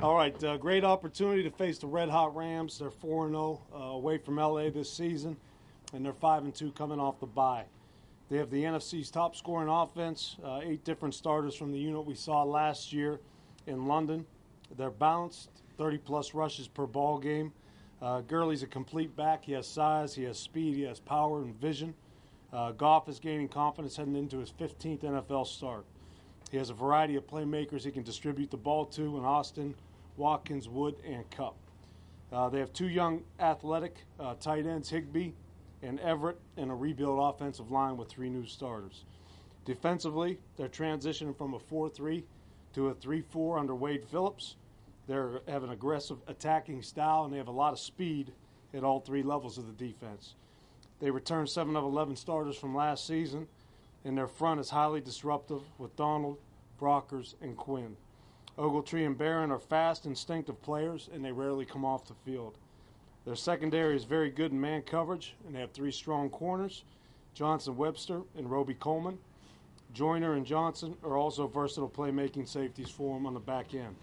All right, great opportunity to face the Red Hot Rams. They're 4-0 away from LA this season, and they're 5-2 coming off the bye. They have the NFC's top scoring offense, 8 different starters from the unit we saw last year in London. They're balanced, 30-plus rushes per ball game. Gurley's a complete back. He has size, he has speed, he has power and vision. Goff is gaining confidence heading into his 15th NFL start. He has a variety of playmakers he can distribute the ball to in Austin, Watkins, Wood, and Kupp. They have 2 young athletic tight ends, Higbee and Everett, and a rebuild offensive line with 3 new starters. Defensively, they're transitioning from a 4-3 to a 3-4 under Wade Phillips. They have an aggressive attacking style, and they have a lot of speed at all 3 levels of the defense. They returned 7 of 11 starters from last season, and their front is highly disruptive with Donald, Brockers, and Quinn. Ogletree and Barron are fast, instinctive players, and they rarely come off the field. Their secondary is very good in man coverage, and they have 3 strong corners, Johnson Webster and Roby Coleman. Joyner and Johnson are also versatile playmaking safeties for them on the back end.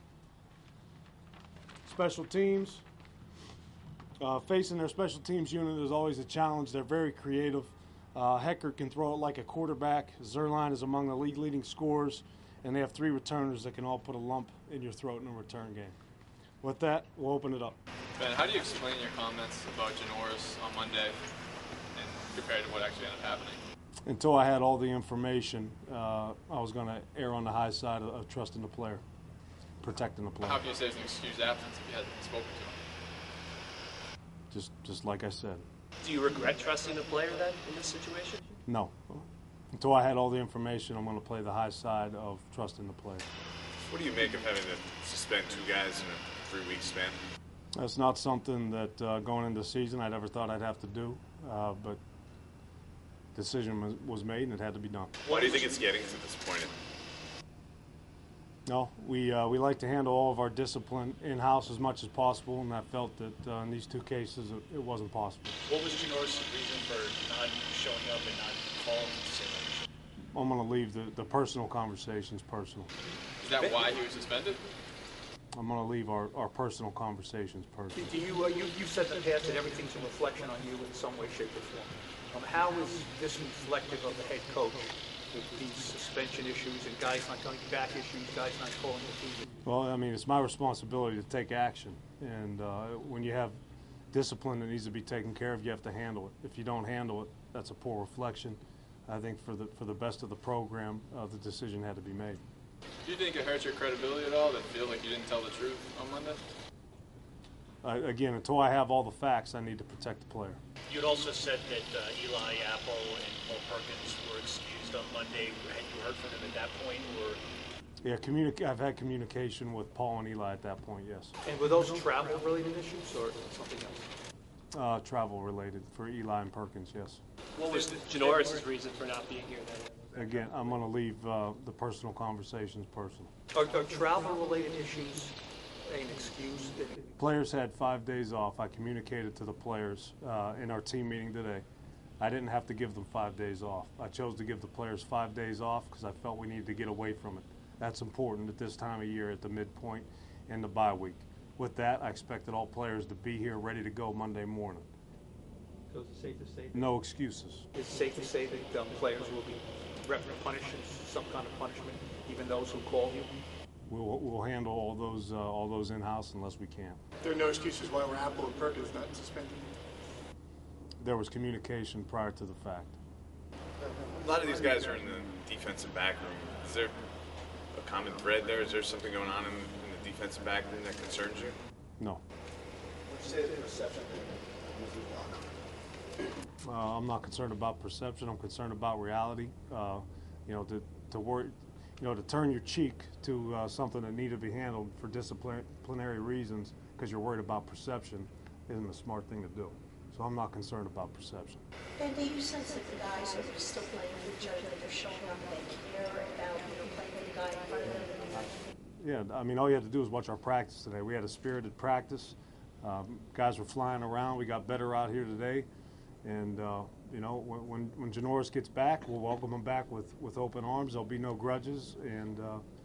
Special teams. Facing their special teams unit is always a challenge. They're very creative. Hecker can throw it like a quarterback. Zerline is among the league leading scorers, and they have 3 returners that can all put a lump in your throat in a return game. With that, we'll open it up. Ben, how do you explain your comments about Janoris on Monday and compared to what actually ended up happening? Until I had all the information, I was going to err on the high side of trusting the player, protecting the player. How can you say it's an excused absence if you hadn't spoken to him? Just like I said. Do you regret trusting the player then in this situation? No. Until I had all the information, I'm going to play the high side of trusting the player. What do you make of having to suspend 2 guys in a 3-week span? That's not something that going into the season I'd ever thought I'd have to do, but decision was made and it had to be done. Why do you think it's getting to this point? No, we like to handle all of our discipline in-house as much as possible, and I felt that in these 2 cases it wasn't possible. What was Janoris' reason for not showing up and not calling the simulation? I'm going to leave the personal conversations personal. Is that why he was suspended? I'm going to leave our personal conversations personal. Do you've said in the past that everything's a reflection on you in some way, shape, or form. How is this reflective of the head coach with these suspension issues and guys not coming back issues, guys not calling the team? Well, I mean, it's my responsibility to take action, and when you have discipline that needs to be taken care of, you have to handle it. If you don't handle it, that's a poor reflection. I think for the best of the program, the decision had to be made. Do you think it hurts your credibility at all to feel like you didn't tell the truth on Monday? Again, until I have all the facts, I need to protect the player. You had also said that Eli Apple and Paul Perkins were excused on Monday. Had you heard from them at that point, or? Yeah, I've had communication with Paul and Eli at that point, yes. And were those travel-related issues or something else? Travel-related for Eli and Perkins, yes. What was Janoris' reason for not being here then? Again, I'm going to leave the personal conversations personal. Are travel-related issues an excuse? Players had 5 days off. I communicated to the players in our team meeting today. I didn't have to give them 5 days off. I chose to give the players 5 days off because I felt we needed to get away from it. That's important at this time of year at the midpoint in the bye week. With that, I expected all players to be here ready to go Monday morning. So is it safe to say? No excuses. It's safe to say that players will be punished in some kind of punishment, even those who call you? We'll handle all those in-house unless we can. There are no excuses why were Apple and Perkins not suspended? There was communication prior to the fact. A lot of these guys are in the defensive back room. Is there a common thread there? Is there something going on in the defensive back room that concerns you? No. Would you say the perception? I'm not concerned about perception. I'm concerned about reality. To worry, to turn your cheek to something that needed to be handled for disciplinary reasons because you're worried about perception isn't a smart thing to do. So I'm not concerned about perception. And do you sense that the guys are still playing with each other, that they're showing up, they care about playing with the guy in front of them? Yeah, I mean, all you had to do was watch our practice today. We had a spirited practice. Guys were flying around. We got better out here today. And, when Janoris gets back, we'll welcome him back with open arms. There'll be no grudges. And,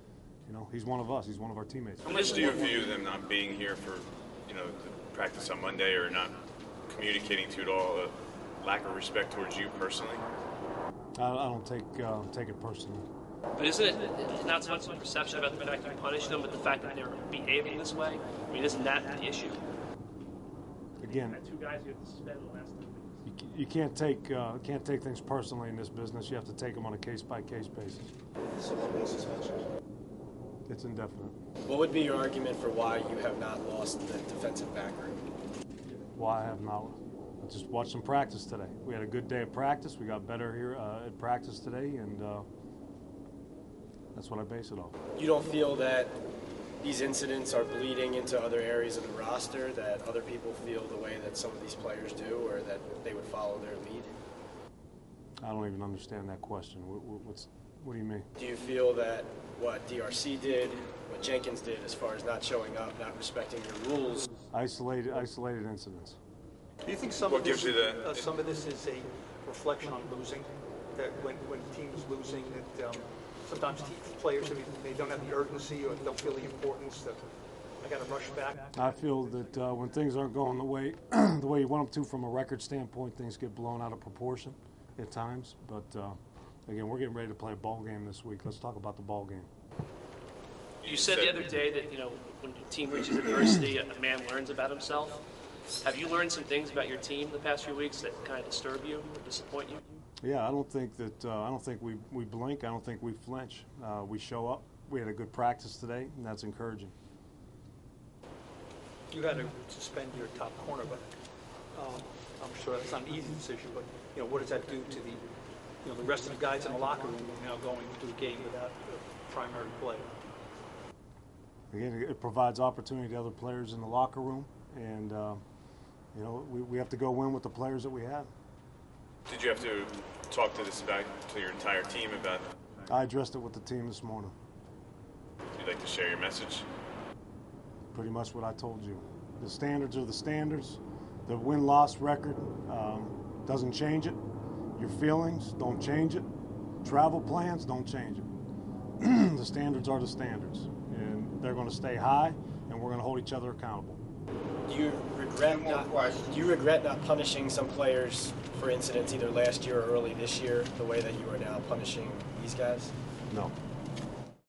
You know, he's one of us. He's one of our teammates. How much do you view them not being here for, you know, the practice on Monday or not communicating to you at all a lack of respect towards you personally? I don't take it personally. But isn't it not so much the perception about the fact that you punish them, but the fact that they're behaving this way? I mean, isn't that the issue? Again, Two guys you have to suspend the last time. you can't take things personally in this business. You have to take them on a case-by-case basis. So how many suspensions? It's indefinite. What would be your argument for why you have not lost the defensive back room? Why I have not? I just watched some practice today. We had a good day of practice. We got better here at practice today, and that's what I base it off. You don't feel that these incidents are bleeding into other areas of the roster, that other people feel the way that some of these players do, or that they would follow their lead? I don't even understand that question. What do you mean? Do you feel that what DRC did, what Jenkins did as far as not showing up, not respecting your rules? Isolated incidents. Do you think some What of this, gives you some of this is a reflection on losing? That when a team is losing, that sometimes players, they don't have the urgency or don't feel the importance that I got to rush back? I feel that when things aren't going the way you want them to from a record standpoint, things get blown out of proportion at times. But again, we're getting ready to play a ball game this week. Let's talk about the ball game. You said the other day that, you know, when a team reaches adversity, a man learns about himself. Have you learned some things about your team the past few weeks that kind of disturb you or disappoint you? Yeah, I don't think we blink. I don't think we flinch. We show up. We had a good practice today, and that's encouraging. You had to suspend your top cornerback. I'm sure that's not an easy decision, but you know, what does that do to the rest of the guys in the locker room now going to a game without a primary player? Again, it provides opportunity to other players in the locker room, and you know, we have to go win with the players that we have. Did you have to talk to your entire team about? I addressed it with the team this morning. Would you like to share your message? Pretty much what I told you. The standards are the standards. The win-loss record doesn't change it. Your feelings don't change it. Travel plans don't change it. The standards are the standards, and they're going to stay high, and we're going to hold each other accountable. Do you regret not punishing some players for incidents either last year or early this year the way that you are now punishing these guys? No.